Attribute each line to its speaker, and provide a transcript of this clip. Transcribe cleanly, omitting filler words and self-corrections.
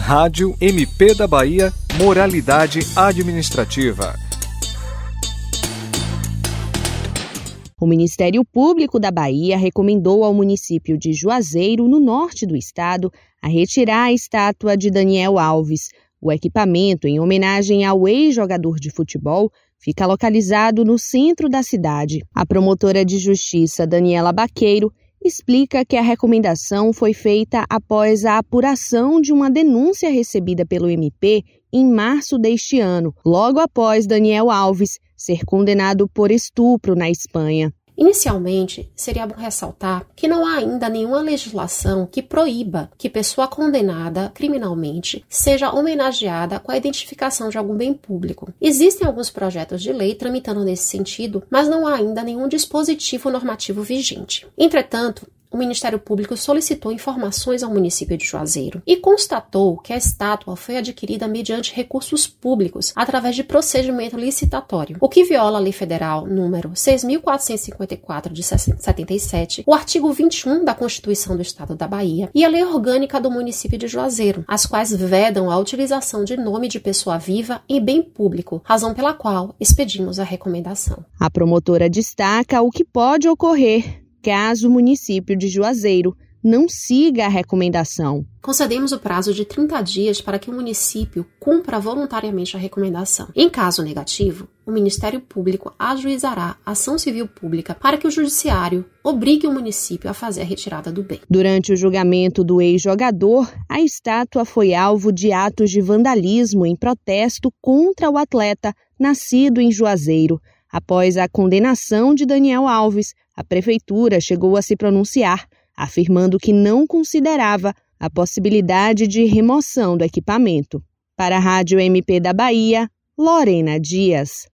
Speaker 1: Rádio MP da Bahia, Moralidade Administrativa.
Speaker 2: O Ministério Público da Bahia recomendou ao município de Juazeiro, no norte do estado, a retirar a estátua de Daniel Alves. O equipamento, em homenagem ao ex-jogador de futebol, fica localizado no centro da cidade. A promotora de justiça, Daniela Baqueiro, explica que a recomendação foi feita após a apuração de uma denúncia recebida pelo MP em março deste ano, logo após Daniel Alves ser condenado por estupro na Espanha.
Speaker 3: Inicialmente, seria bom ressaltar que não há ainda nenhuma legislação que proíba que pessoa condenada criminalmente seja homenageada com a identificação de algum bem público. Existem alguns projetos de lei tramitando nesse sentido, mas não há ainda nenhum dispositivo normativo vigente. Entretanto, o Ministério Público solicitou informações ao município de Juazeiro e constatou que a estátua foi adquirida mediante recursos públicos através de procedimento licitatório, o que viola a Lei Federal número 6.454 de 77, o artigo 21 da Constituição do Estado da Bahia e a Lei Orgânica do município de Juazeiro, as quais vedam a utilização de nome de pessoa viva em bem público, razão pela qual expedimos a recomendação.
Speaker 2: A promotora destaca o que pode ocorrer caso o município de Juazeiro não siga a recomendação.
Speaker 3: Concedemos o prazo de 30 dias para que o município cumpra voluntariamente a recomendação. Em caso negativo, o Ministério Público ajuizará ação civil pública para que o Judiciário obrigue o município a fazer a retirada do bem.
Speaker 2: Durante o julgamento do ex-jogador, a estátua foi alvo de atos de vandalismo em protesto contra o atleta nascido em Juazeiro. Após a condenação de Daniel Alves, a prefeitura chegou a se pronunciar, afirmando que não considerava a possibilidade de remoção do equipamento. Para a Rádio MP da Bahia, Lorena Dias.